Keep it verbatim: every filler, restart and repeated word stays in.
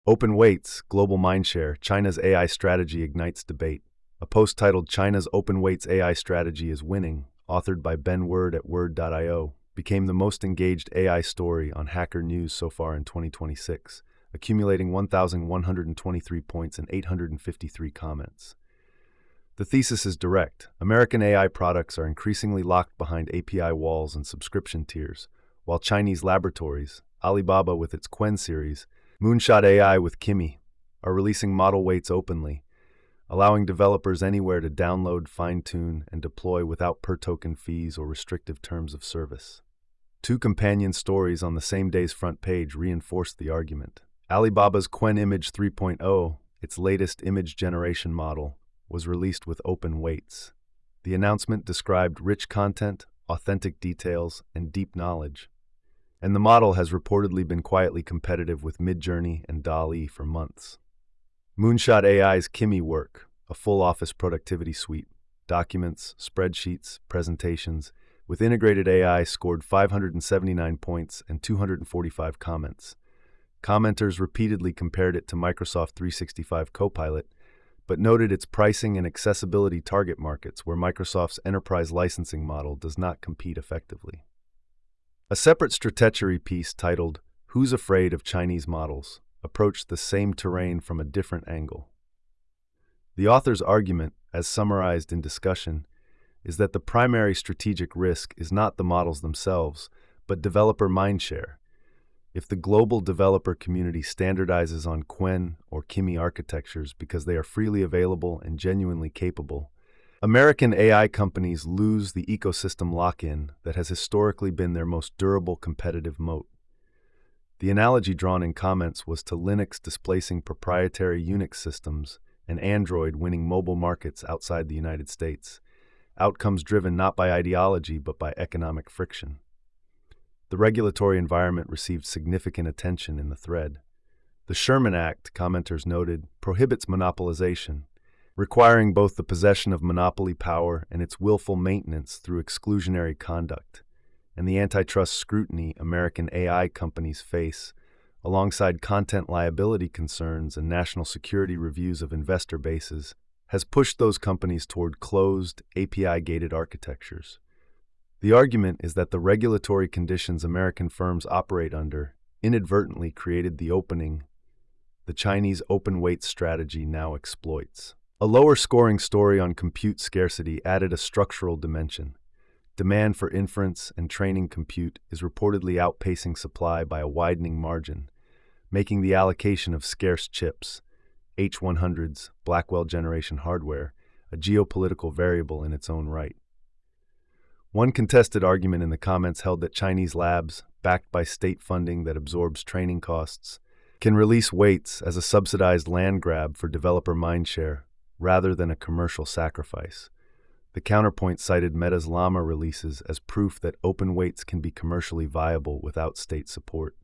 Open Weights, Global Mindshare, China's A I Strategy Ignites Debate. A post titled China's Open Weights A I Strategy is Winning, authored by Ben Word at word dot i o, became the most engaged A I story on Hacker News so far in twenty twenty-six, accumulating one thousand one hundred twenty-three points and eight hundred fifty-three comments. The thesis is direct. American A I products are increasingly locked behind A P I walls and subscription tiers, while Chinese laboratories, Alibaba with its Qwen series, Moonshot A I with Kimi, are releasing model weights openly, allowing developers anywhere to download, fine-tune, and deploy without per-token fees or restrictive terms of service. Two companion stories on the same day's front page reinforced the argument. Alibaba's Qwen Image three point oh, its latest image generation model, was released with open weights. The announcement described rich content, authentic details, and deep knowledge. And the model has reportedly been quietly competitive with Midjourney and DALL-E for months. Moonshot A I's Kimi Work, a full office productivity suite, documents, spreadsheets, presentations, with integrated A I scored five hundred seventy-nine points and two hundred forty-five comments. Commenters repeatedly compared it to Microsoft three sixty-five Copilot, but noted its pricing and accessibility target markets where Microsoft's enterprise licensing model does not compete effectively. A separate Stratechery piece titled, Who's Afraid of Chinese Models? Approached the same terrain from a different angle. The author's argument, as summarized in discussion, is that the primary strategic risk is not the models themselves, but developer mindshare. If the global developer community standardizes on Qwen or Kimi architectures because they are freely available and genuinely capable, American A I companies lose the ecosystem lock-in that has historically been their most durable competitive moat. The analogy drawn in comments was to Linux displacing proprietary Unix systems and Android winning mobile markets outside the United States, outcomes driven not by ideology but by economic friction. The regulatory environment received significant attention in the thread. The Sherman Act, commenters noted, prohibits monopolization, requiring both the possession of monopoly power and its willful maintenance through exclusionary conduct, and the antitrust scrutiny American A I companies face, alongside content liability concerns and national security reviews of investor bases, has pushed those companies toward closed, A P I-gated architectures. The argument is that the regulatory conditions American firms operate under inadvertently created the opening the Chinese open weight strategy now exploits. A lower scoring story on compute scarcity added a structural dimension. Demand for inference and training compute is reportedly outpacing supply by a widening margin, making the allocation of scarce chips, H one hundreds, Blackwell generation hardware, a geopolitical variable in its own right. One contested argument in the comments held that Chinese labs, backed by state funding that absorbs training costs, can release weights as a subsidized land grab for developer mindshare, rather than a commercial sacrifice. The counterpoint cited Meta's Llama releases as proof that open weights can be commercially viable without state support.